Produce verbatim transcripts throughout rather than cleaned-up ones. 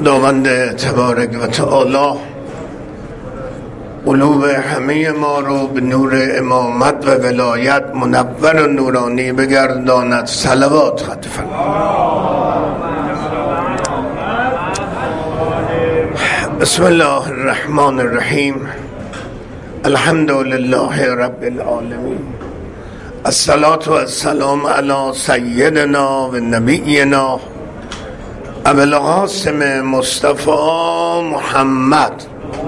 خداوند تبارک و تعالی قلوب همه ما رو به نور امامت و ولایت منور و نورانی بگرداند. صلوات خط فرمایید. بسم الله الرحمن الرحیم. الحمد لله رب العالمین. الصلاة والسلام علی سیدنا و نبینا ابو القاسم مصطفی محمد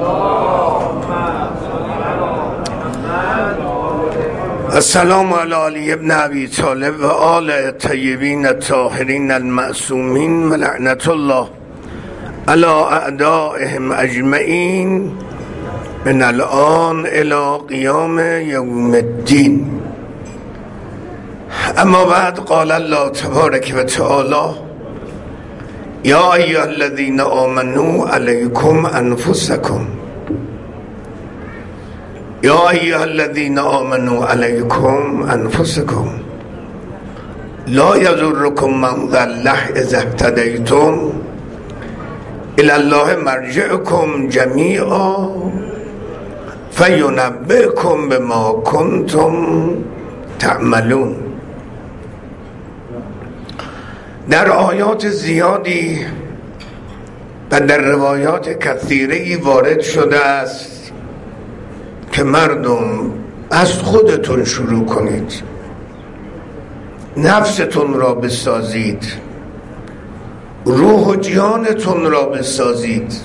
السلام علی علی ابن ابی طالب و آل الطیبین الطاهرین المعصومین و لعنت الله علی اعدائهم اجمعین من الان الی قیام یوم الدین. اما بعد قال الله تبارک و تعالی یا ایها الذین آمنوا علیکم انفسکم یا ایها الذین آمنوا علیکم انفسکم لا یضرکم من ضل اذا اهتدیتم الی الله مرجعکم جمیعا فینبئکم بما کنتم تعملون. در آیات زیادی و در روایات کثیری وارد شده است که مردم از خودتون شروع کنید، نفستون را بسازید، روح و جانتون را بسازید.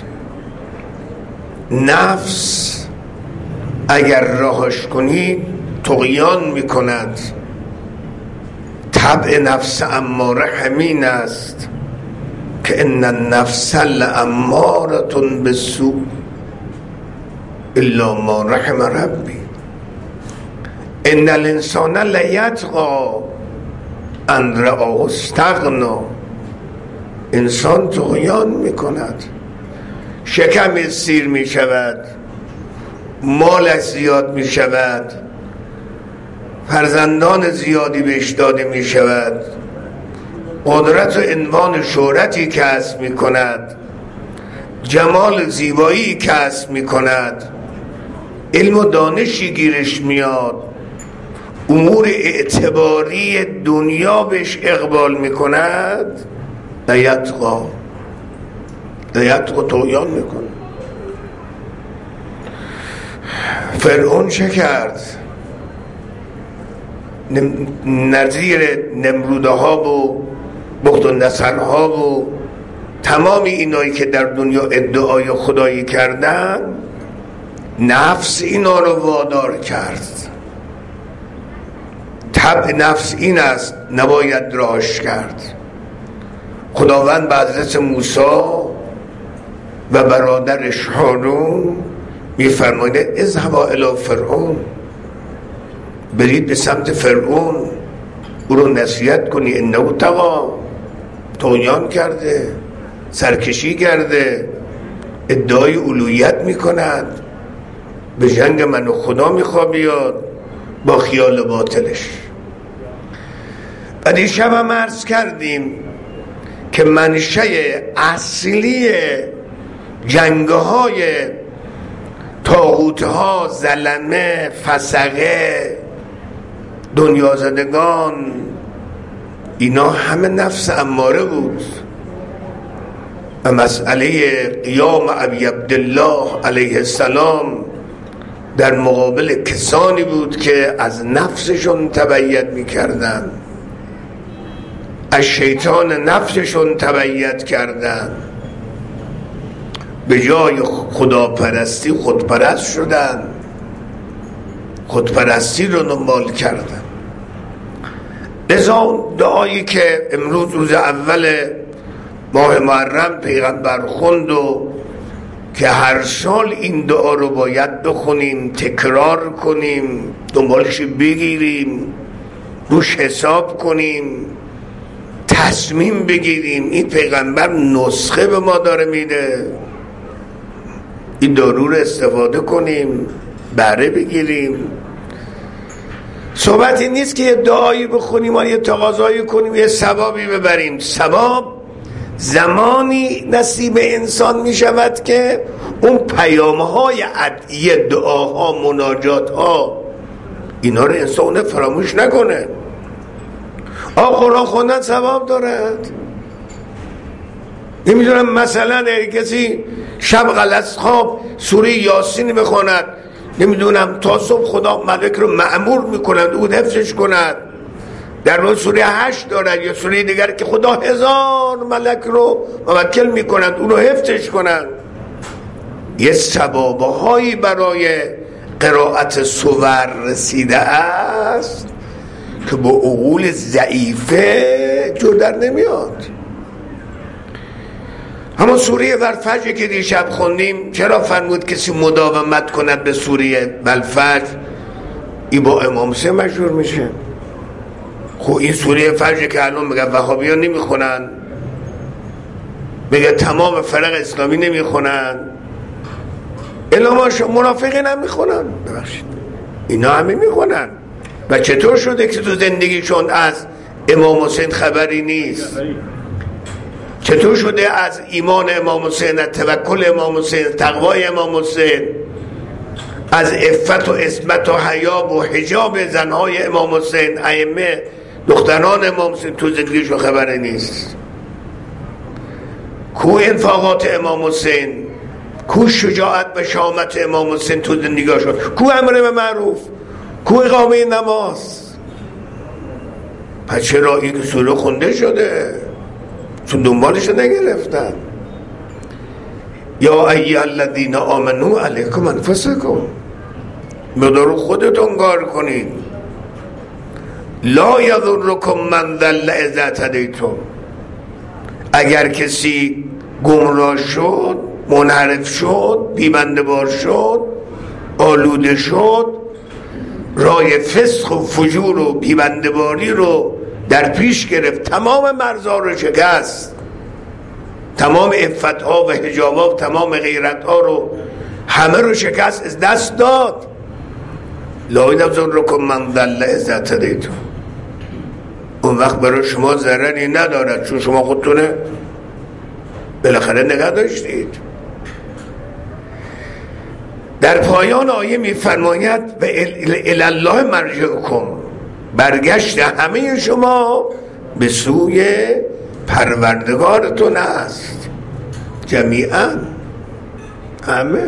نفس اگر راهش کنید طغیان میکند. طبع نفس اماره همین است که ان النفس لامارة بالسوء الا ما رحم ربی ان الانسان لیطغی ان رآه استغنی. انسان طغیان میکند، شکم سیر میشود، مالش زیاد میشود، فرزندان زیادی بهش داده می شود، قدرت و عنوان شهرتی کسب می کند، جمال زیبایی کسب می کند، علم و دانشی گیرش میاد، امور اعتباری دنیا بهش اقبال می کند. لیطغی لیطغی طغیان می کند. فرعون چه کرد؟ نظیر نمروده ها و بخت و نصر ها و تمام اینایی که در دنیا ادعای خدایی کردن، نفس اینا رو وادار کرد. طبع نفس این است، نباید راهش کرد. خداوند به حضرت موسی و برادرش هارون میفرماید اذهبا الی فرعون، برید به سمت فرعون، او رو نصیحت کنی. انه طغی، طغیان کرده، سرکشی کرده، ادعای الوهیت میکند، به جنگ من و خدا میخواد بیاد با خیال باطلش. و دیشب هم عرض کردیم که منشأ اصلی جنگهای طاغوتها، ظلمه، فسقه، دنیا زدگان، اینا همه نفس اماره بود. و مسئله قیام ابی عبدالله علیه السلام در مقابل کسانی بود که از نفسشون تبعیت میکردن، از شیطان نفسشون تبعیت کردن، به جای خداپرستی خودپرست شدن، خودپرستی رو دنبال کردن. لذا دعایی که امروز روز اول ماه محرم پیغمبر خوند و که هر سال این دعا رو باید بخونیم، تکرار کنیم، دنبالش بگیریم، روش حساب کنیم، تصمیم بگیریم. این پیغمبر نسخه به ما داره میده، این دارو رو استفاده کنیم، بهره بگیریم. صحبتی نیست که یه دعایی بخونیم و یه تقاضایی کنیم یه ثوابی ببریم. ثواب زمانی نصیب انسان می شود که اون پیامهای ادعیه، دعاها، مناجاتها، اینا رو انسان فراموش نکنه. آه قرآن خوندن ثواب دارد. نمیدونم مثلا کسی شب غلط خواب سوره یاسین بخواند، نمیدونم تا صبح خدا ملک رو مأمور میکنند او حفظش کند. در روز سوره هشت دارد یا سوره دیگر که خدا هزار ملک رو موکل میکنند او رو حفظش کنند. یه ثوابهایی برای قرائت سور رسیده است که با عقول ضعیفه جور در نمیاد. همون سوره والفجر که دیشب خوندیم، چرا فرمود کسی مداومت کند به سوره والفجر این با امام حسین مشهور میشه؟ خب این سوره فجر که الان میگه وهابی ها نمیخونن، میگه تمام فرق اسلامی نمیخونن، علماء منافقین هم میخونن، ببخشید اینا همه میخونن. و چطور شده که تو زندگیشون از امام حسین خبری نیست؟ چطور شده از ایمان امام حسین، از توکل امام حسین، تقوای امام حسین، از عفت و عصمت و حیا و حجاب زنهای امام حسین، ائمه دختران امام حسین تو زندگیشون خبری نیست؟ کو انفاقات امام حسین، کو شجاعت و شامت امام حسین تو زندگیشون، کو امر به معروف، کو اقامه نماز؟ پس چرا این سوره خونده شده؟ چون دنبالش نگرفتن. یا ایها الذین آمنوا علیکم انفسکم، مدارو خودتون کار کنید. لا یضرکم من ضل اذا اهتدیتم، اگر کسی گمراه شد، منحرف شد، بی‌بنده‌وار شد، آلوده شد، راه فسق و فجور و بی‌بنده‌واری رو در پیش گرفت، تمام مرزها رو شکست، تمام عفتها و حجابها و تمام غیرتها رو همه رو شکست، از دست داد. لا یضرکم من ضل اذا اهتدیتم، اون وقت برای شما ضرری ندارد چون شما خودتونه بالاخره نگه داشتید. در پایان آیه میفرماید و الی الله مرجعکم، برگشت همه شما به سوی پروردگارتون است، جمیعا، همه،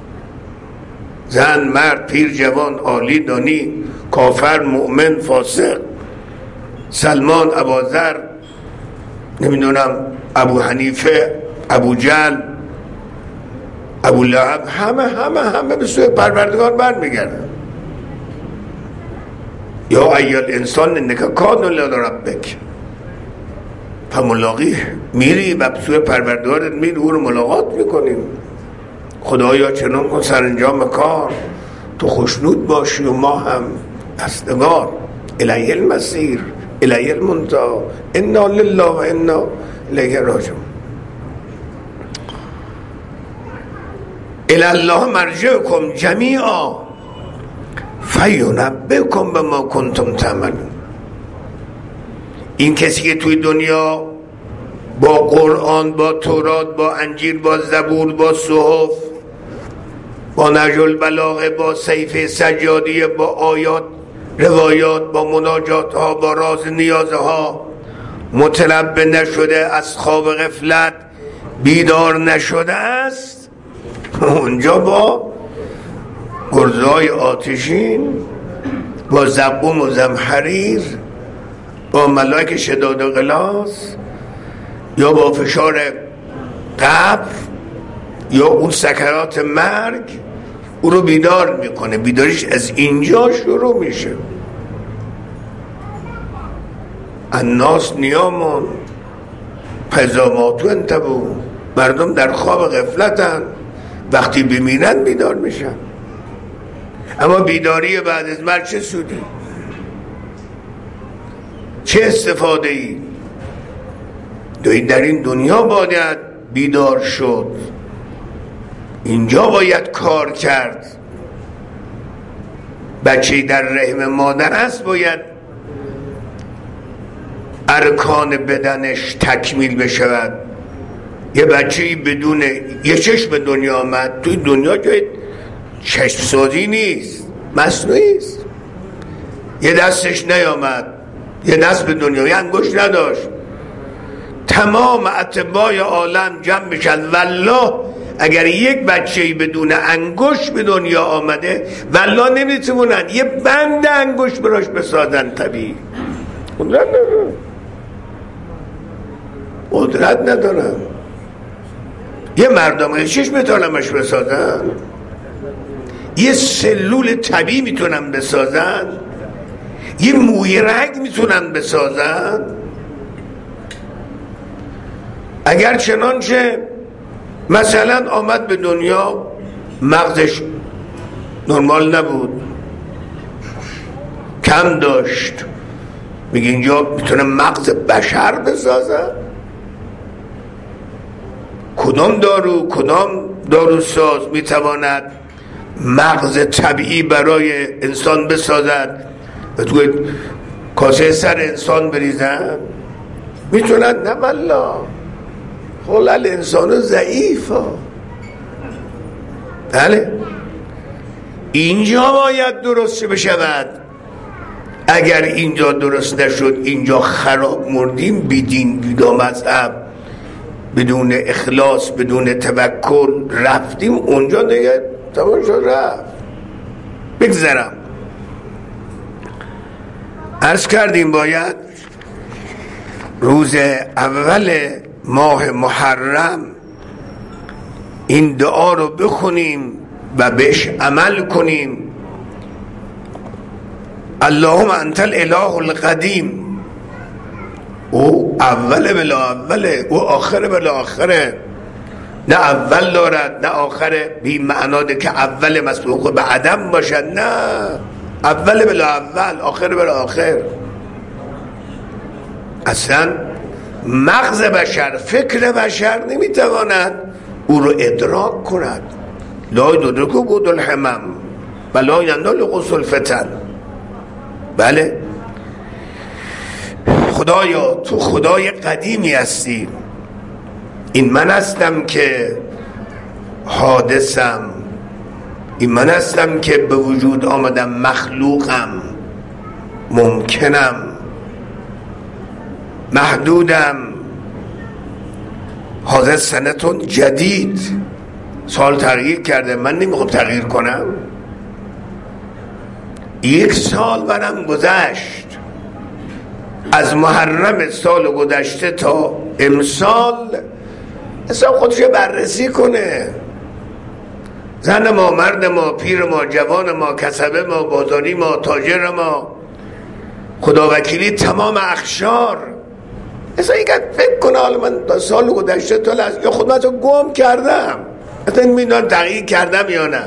زن، مرد، پیر، جوان، عالی، دانی، کافر، مؤمن، فاسق، سلمان، ابوذر، نمیدونم ابو حنیفه، ابو جهل، ابو لهب، همه همه همه به سوی پروردگار برمیگردن. یا ایها الانسان انک کادح الی ربک فملاقیه، میری و به سوی پروردگارت میری، او رو ملاقات میکنیم. خدایا چنان کن سرانجام کار تو خوشنود باشی و ما هم استوار. الیه المصیر الیه المنتهی، انا لله و انا الیه راجعون. الی الله مرجعکم جمیعا فینبئکم بما کنتم تعملون. این کسی که توی دنیا با قرآن، با تورات، با انجیل، با زبور، با صحف، با نهج البلاغه، با سیف سجادیه، با آیات، روایات، با مناجات ها، با راز نیازها متنبه نشده، از خواب غفلت بیدار نشده است، اونجا با گرزهای آتشین، با زقوم و زمحریر، با ملاک شداد و غلاظ، یا با فشار قبر، یا اون سکرات مرگ او رو بیدار میکنه. بیداریش از اینجا شروع میشه. الناس نیامون فاذا ماتوا انتبهوا، مردم در خواب غفلتن، وقتی بمیرن بیدار میشن. اما بیداری بعد از مرگ چه سودی؟ چه استفاده ای؟ در این دنیا باید بیدار شد، اینجا باید کار کرد. بچه در رحم مادر است باید ارکان بدنش تکمیل بشود، یه بچه‌ای بدون یه چشم به دنیا آمد. توی دنیا جای چشم سازی نیست، مصنوعی است. یه دستش نیامد، یه دست به دنیا، یه انگشت نداشت. تمام اتباع عالم جمع بشن والله اگر یک بچه‌ای بدون انگشت به دنیا آمده والله نمیتونن یه بند انگشت براش بسازن. طبیعی قدرت ندارن، قدرت ندارن. یه مردم چیش میتونمش بسازن؟ یه سلول طبیعی میتونن بسازن؟ یه موی رگ میتونن بسازن؟ اگر چنانچه مثلا آمد به دنیا مغزش نرمال نبود، کم داشت، میگه اینجا میتونه مغز بشر بسازن؟ کدام دارو کدام داروساز میتواند مغز طبیعی برای انسان بسازد و توی کاسه سر انسان بریزن؟ میتونن؟ نه والله. خلال انسان ضعیف ها. بله اینجا باید درست بشود. اگر اینجا درست نشد اینجا خراب مردیم، بیدین بیدا مذهب، بدون اخلاص، بدون توکل رفتیم اونجا دیگه تمام شد رفت. بگذرم عرض کردیم باید روز اول ماه محرم این دعا رو بخونیم و بهش عمل کنیم. اللهم انت الاله القدیم، او اول بلا اوله، او آخر بلا آخره. نه اول دارد نه آخر بی معناده که اول مسبوق به عدم باشد، نه اول بلا اول، آخر بلا آخر. اصلا مغز بشر، فکر بشر نمیتواند او رو ادراک کند. لا یدرکو قود الحمم ولا ینال قص الفتن. بله خدایا تو خدای قدیمی هستی، این من هستم که حادثم، این من هستم که به وجود آمدم، مخلوقم، ممکنم، محدودم. حاضر سنتون جدید، سال تغییر کرده، من نمیخوام تغییر کنم. یک سال برم گذشت از محرم سال گذشته تا امسال. حساب خودشو بررسی کنه. زن ما، مرد ما، پیر ما، جوان ما، کسبه ما، بازاری ما، تاجر ما، خداوکیلی تمام اخشار. اصلا یک فکر کنه حالا من تا سال گذشته تا لحظه یا خود من تو گم کردم، اصلا میدونم تغییر کردم یا نه.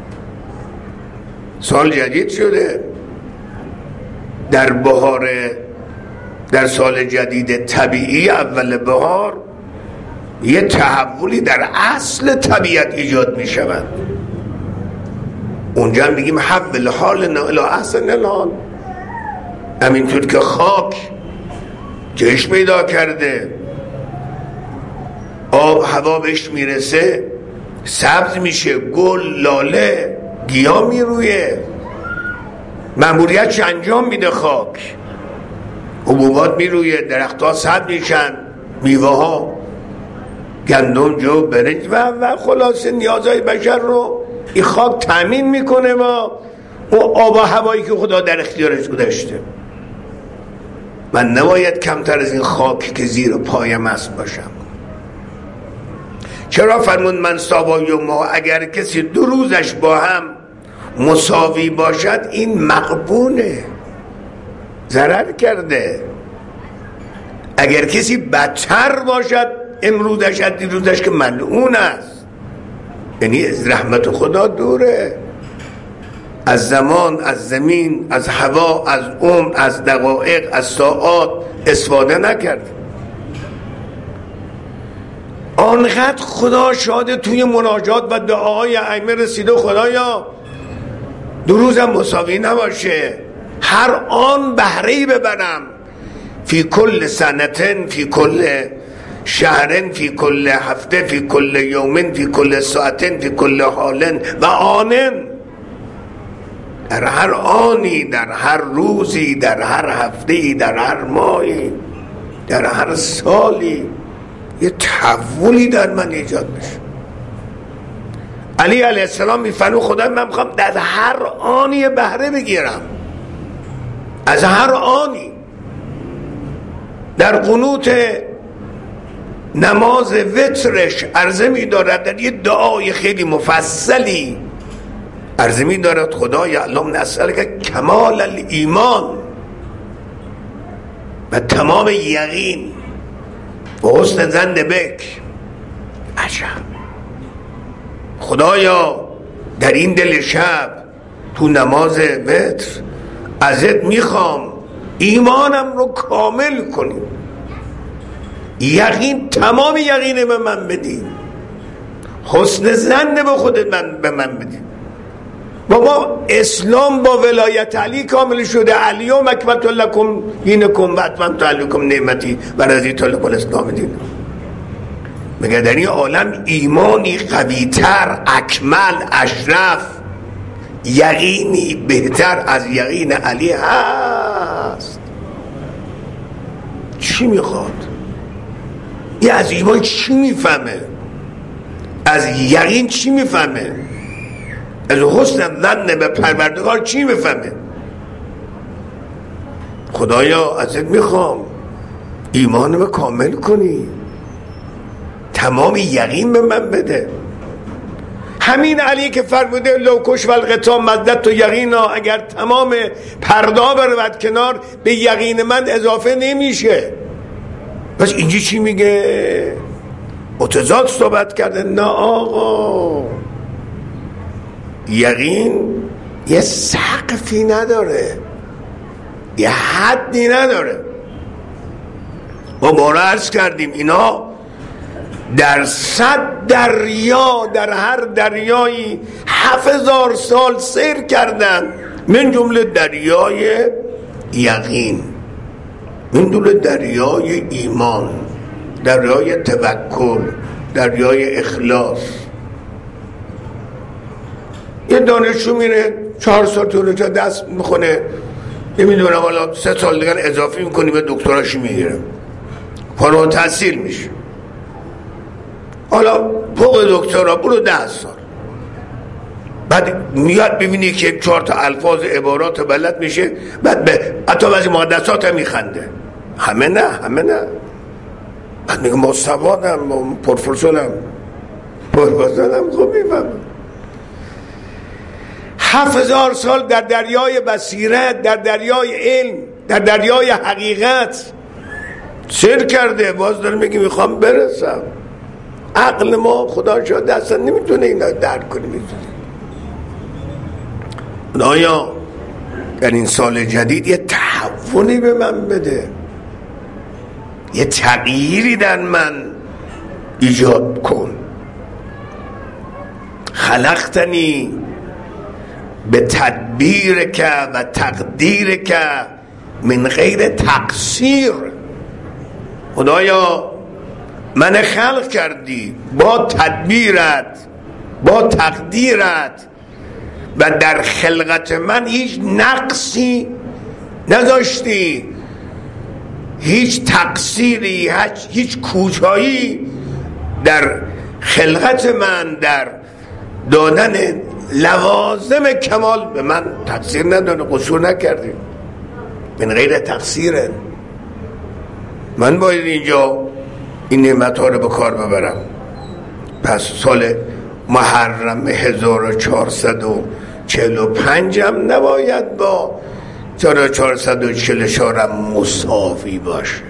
سال جدید شده، در بهار، در سال جدید طبیعی اول بهار یه تحولی در اصل طبیعت ایجاد می شود. اونجا هم بگیم حول حال الی احسن الحال. همینطور که خاک جهش پیدا کرده، آب هوا بهش میرسه، سبز میشه، گل، لاله، گیاه میرویه، مأموریتش انجام میده. خاک حبوبات میرویه، درختها سبز میشن، میوه ها، گندم، جو، برنج و و خلاصه نیازهای بشر رو این خاک تامین میکنه با اون آب و هوایی که خدا در اختیارش گذاشته. من نباید کمتر از این خاک که زیر پایم است باشم. چرا فرمود من ساوای ما، اگر کسی دو روزش با هم مساوی باشد این مغبونه، ضرر کرده. اگر کسی بدتر باشد امروزش از دیروزش که ملعون است، یعنی رحمت خدا دوره. از زمان، از زمین، از هوا، از عمر، از دقایق، از ساعات استفاده نکرد. آنقدر خدا شاده توی مناجات و دعاهای ائمه رسیده خدایا دو روزم مساوی نباشه، هر آن بهره‌ای ببرم، فی کل سنتن فی کل شهرن فی کل هفته فی کل یومن فی کل ساعتن فی کل حالن و آنن، در هر آنی، در هر روزی، در هر هفته‌ای، در هر ماهی، در هر سالی یه تحولی در من ایجاد بشه. علی علیه السلام میفرمود خدا من میخوام در هر آنی بهره بگیرم، از هر آنی. در قنوت نماز وترش عرضه می‌دارد، در یه دعای خیلی مفصلی عرضه می‌دارد خدای اللهم نسألک کمال الایمان و تمام یقین و حسن ظن بک. عجب خدایا در این دل شب تو نماز وتر ازت میخوام ایمانم رو کامل کنی، یقین، تمام یقین به من بدی، حسن ظن به خودت من به من بدی. بابا اسلام با ولایت علی کامل شده. الیوم اکملت لکم دینکم و اتممت علیکم نعمتی و رضیت لکم الاسلام دینا. میگه در این عالم ایمانی قویتر، اکمل، اشرف، یقینی بهتر از یقین علی هست. چی میخواد؟ یه از ایمان چی میفهمه؟ از یقین چی میفهمه؟ از حسن ظن به پروردگار چی میفهمه؟ خدایا ازت میخوام ایمانم کامل کنی، تمام یقین به من بده. همین علی که فرموده لوکش و القطا مدت و یقینا، اگر تمام پردا برود کنار به یقین من اضافه نمیشه. پس اینجا چی میگه؟ متضاد صحبت کرده. نه آقا، یقین یه سقفی نداره، یه حدی نداره. ما بارا عرض کردیم اینا در صد دریا، در هر دریایی هفت هزار سال سیر کردن، من جمله دریای یقین، من جمله دریای ایمان، دریای توکل، دریای اخلاص. یه دانشجو میره چهار سال طول تا دست میخونه، نمیدونم حالا سه سال دیگر اضافی میکنی به دکتراشی میگیره، فارغ التحصیل میشه. حالا فوق دکترا برو ده سال، بعد میاد ببینی که چهار تا الفاظ عبارات بلد میشه، بعد به حتی بعضی مقدسات هم میخنده. همه نه، همه نه. بعد میگه ما سوادم، ما پروفسورم، پروفسورم خوب میفهم. هفت هزار سال در دریای بصیرت، در دریای علم، در دریای حقیقت سیر کرده، باز داره میگه میخوام برسم. عقل ما خدا شاید اصلا نمیتونه اینا درک کنه. میتونه خدایا در این سال جدید یه تحولی به من بده، یه تغییری در من ایجاد کن. خلقتنی به تدبیر که و تقدیر که من غیر تقصیر. خدایا من خلق کردی با تدبیرت، با تقدیرت، و در خلقت من هیچ نقصی نذاشتی، هیچ تقصیری، هیچ کوتاهی در خلقت من، در دادن لوازم کمال به من تقصیر نداره، قصور نکردی. من غیر تقصیره. من باید اینجا این نعمت ها رو به کار ببرم. پس سال محرم هزار و چهارصد و چهل و پنج هم نباید با هزار و چهارصد و چهل و چهار مساوی باشه.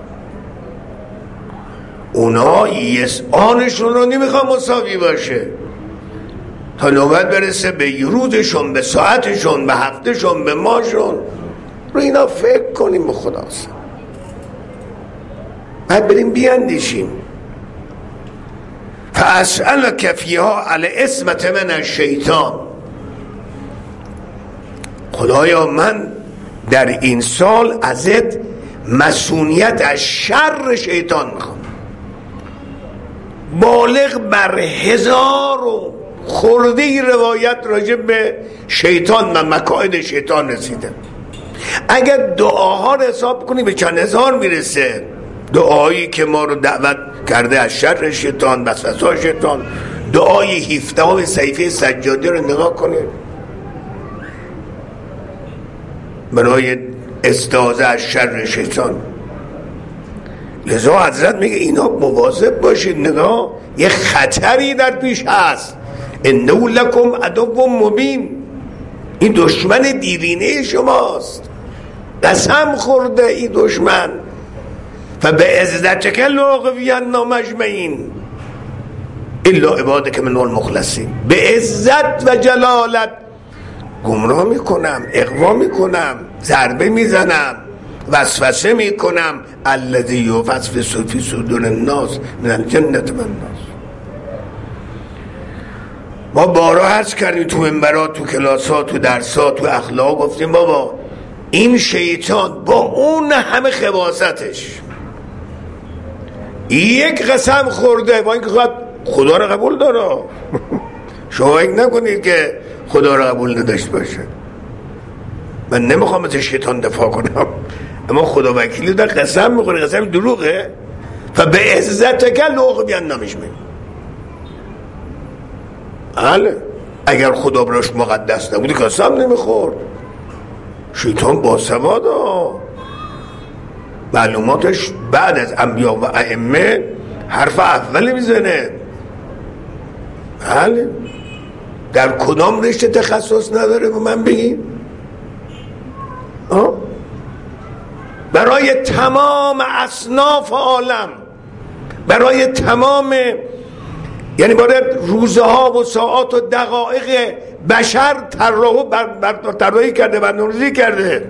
اونا یس آنشون رو نمیخوام مساوی باشه، تا نوبت برسه به روزشون، به ساعتشون، به هفتهشون، به ماهشون. رو اینا فکر کنیم به خدا. بعد بریم بیاندیشیم. فاسألک فیها علی عصمت من الشیطان. خدایا من در این سال ازت مسئولیت از شر شیطان میخوام. بالغ بر هزار و خرده‌ای روایت راجع به شیطان و مکائد شیطان رسیده. اگر دعاها رو حساب کنی به چند هزار میرسه، دعایی که ما رو دعوت کرده از شر شیطان، وسوسه شیطان. دعای هفدهم صحیفه سجاده رو نگاه کنید برای استعاذه از شر شیطان. لذا حضرت میگه اینا مواظب باشید، نگاه یه خطری در پیش هست. انه لکم عدو مبین، این دشمن دیرینه شماست، قسم خورده این دشمن. و به عزتک لاغویننا مجمعین الا عبادک من المخلصین، به عزت و جلالت گمراه میکنم، اغوا میکنم، ضربه میزنم، وسوسه میکنم. الذی یوسوس فی صدور الناس من الجنة والناس. ما بارها عرض کردیم تو منبرات، تو کلاسات، تو درسات، تو اخلاق، گفتیم بابا این شیطان با اون همه خباثتش یک قسم خورده با اینکه خدا رو قبول داره. شما فکر نکنید که خدا رو قبول نداشت باشه. من نمیخوام از شیطان دفاع کنم، اما خدا وکیلی در قسم میخوره، قسم دروغه. و به عزتک لاغویننا مجمعین. بله اگر خدا براش مقدس نبودی قسم نمیخورد. شیطان باسواده، معلوماتش بعد از انبیا و ائمه حرف اول میزنه. بله در کدام رشته تخصص نداره به من بگین؟ آه؟ برای تمام اصناف عالم، برای تمام، یعنی برای روزه ها و ساعات و دقایق بشر طراحی بر بر طراحی کرده، برنامه‌ریزی کرده.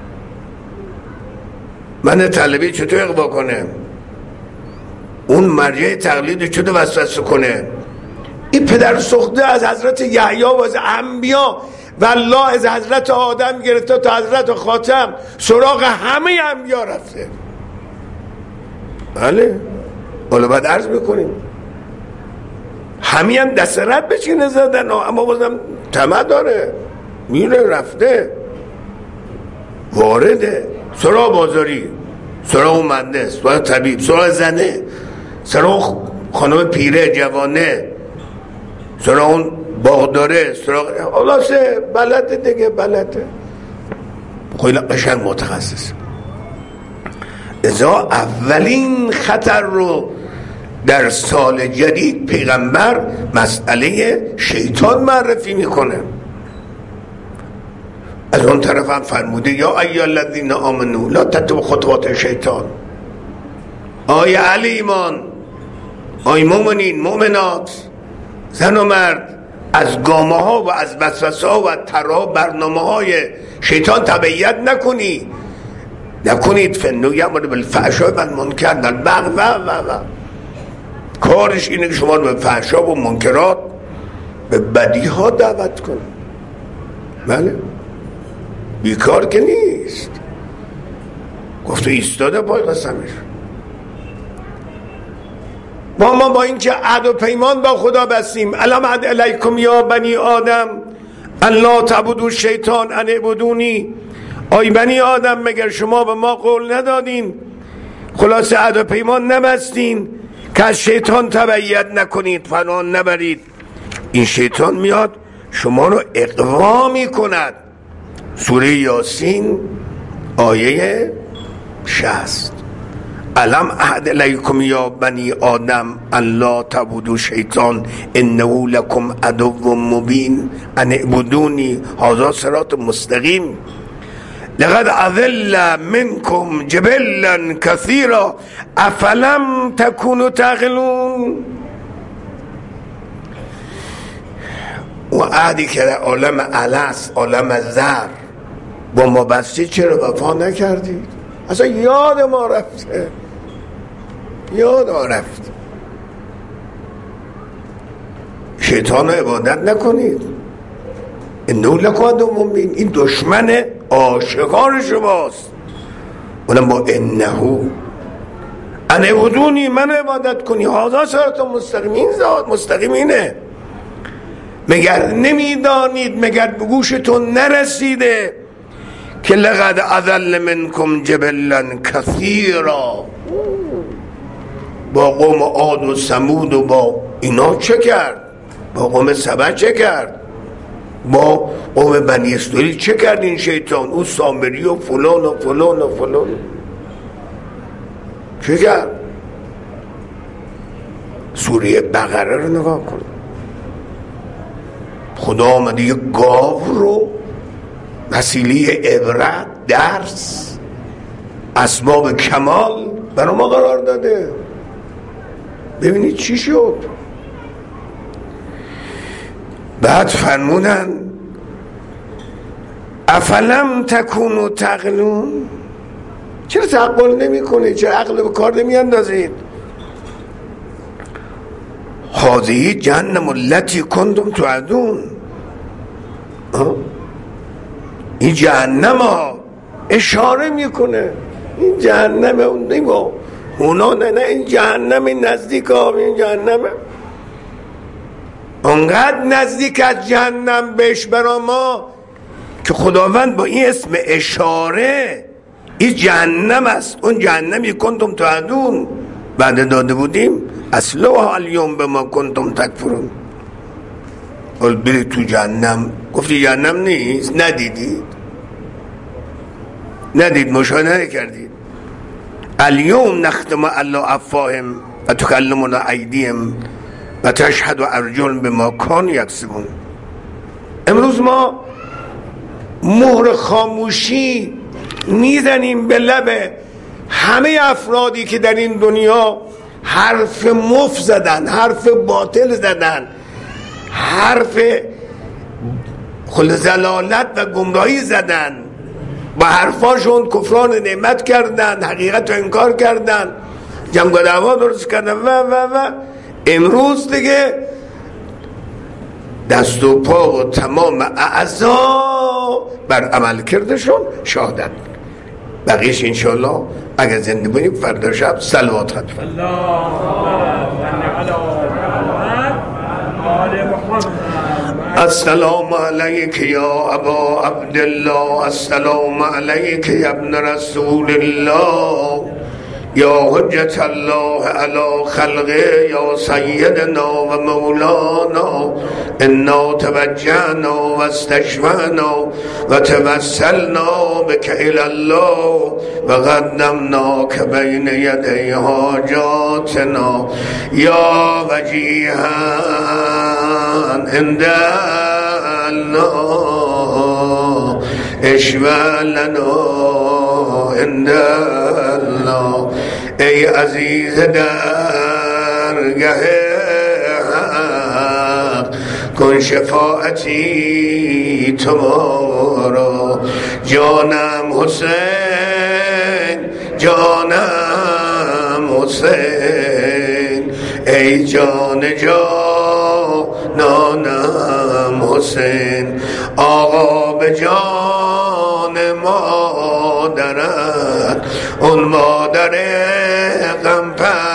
من طالبی چطور اقوا کنه؟ اون مرجع تقلید چطور وسوسه کنه؟ این پدر سوخته از حضرت یحیی و از انبیا و الله از حضرت آدم گرفته تا حضرت خاتم سراغ همه انبیا رفته. بله حالا باید عرض میکنیم همین هم دست رد بچینه زدن، اما بازم طمع داره، میره رفته وارده سراغ بازاری، سراغ مهندس، سراغ طبیب، سراغ زنه، سراغ خانم پیره جوانه، سراغ اون باغداره، سراغ خلاصه بلده دیگه، بلده خیلی قشنگ متخصص. ازا اولین خطر رو در سال جدید پیغمبر مسئله شیطان معرفی میکنه. از اون طرف هم فرموده یا ایها الذین آمنوا لا تتبعوا خطوات شیطان. آی اهل ایمان، آی مؤمنین مؤمنات، زن و مرد، از گامه ها و از وسوسه ها و طرح برنامه های شیطان تبعیت نکنی نکنید. فنو یامر بالفحشاء و المنکر در بغ و و و کارش اینه که شما رو به فحشا و منکرات، به بدی ها دعوت کنه. بله بیکار که نیست، گفته ایستاده پای قسمش. ما ما با اینکه عهد و پیمان با خدا بستیم، الم عهد الیکم یا بنی آدم الا تعبدوا الشیطان ان اعبدونی. آی بنی آدم مگر شما به ما قول ندادین، خلاصه عهد و پیمان نبستین که از شیطان تبعیت نکنید، فنان نبرید. این شیطان میاد شما رو اغوا میکند. سوره یاسین آیه شصت. الم اعهد الیکم یا بنی آدم ان لا تعبدوا شیطان انه لکم عدو مبین ان اعبدونی هذا صراط مستقیم لقد اضل منکم جبلا کثیرا افلم تکونوا تعقلون. و عهدی که در عالم الست، عالم زر با ما بستی چرا وفا نکردید؟ اصلا یاد ما رفته، یاد ما رفت. شیطان رو عبادت نکنید، انه لکم عدو مبین، این دشمن آشکار شماست. اونم با انه انعبدونی من عبادت کنی، هذا صراط مستقیم، ذات مستقیم اینه. مگر نمیدانید، مگر به گوشتون نرسیده که لقد اضل منکم جبلا کثیرا، با قوم عاد و ثمود و با اینا چه کرد؟ با قوم سبع چه کرد؟ با قوم بنی اسرائیل چه کرد این شیطان؟ او سامری و فلان و فلان و فلان چه کرد؟ سوره بقره رو نگاه کن. خدا آمده یک گاو رو وسیله عبرت، درس، اسباب کمال برای ما قرار داده. ببینید چی شد. بعد فرمودن افلم تکونوا تعقلون، چرا تعقل نمی کنید؟ چرا عقل به کار نمی اندازید؟ هذه جهنم التي کنتم توعدون، این جهنم ها اشاره میکنه، این جهنم اون نیما اونا نه نه این جهنم نزدیک ها، این جهنم انقدر نزدیک از جهنم بهش برا ما که خداوند با این اسم اشاره این جهنم است، اون جهنمی کنتم توعدون بعد داده بودیم اصلها الیوم بما کنتم تکفرون. قل برید تو جهنم، گفتی جهنم نیست؟ ندیدید؟ ندید مشاهده نکردید؟ الیوم نختم علی افواههم و تکلمنا ایدیهم و تشهد ارجلهم بما کانوا یکسبون. امروز ما مهر خاموشی میزنیم به لب همه افرادی که در این دنیا حرف مفت زدن، حرف باطل زدن، حرف خل زلالت و گمراهی زدن، با حرفاشون کفران نعمت کردن، حقیقت رو انکار کردن، جنگ و دعوا درست کردن و و و امروز دیگه دست و پا و تمام اعضا بر عمل کردشون شهادت. بقیش انشالله اگر زنده بودیم فردا شب صلوات خطف. السلام علیک یا ابا عبدالله، السلام علیک یا ابن رسول الله، یا حجت الله علی خلقه، یا سیدنا و مولانا، انا توجهنا و استشفعنا و توسلنا بک الی الله و قدمناک بین یدی حاجاتنا یا وجیها عند الله اشفع لنا عند الله. ای عزیز درگه حق کن شفاعتی تمارا، جانم حسین جانم حسین، ای جان جانانم حسین، آقا به جان مادرت، اون مادر غم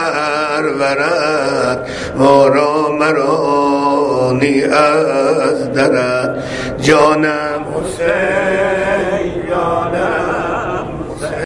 پرورت، مارا مرانی از درت، جانم حسین جانم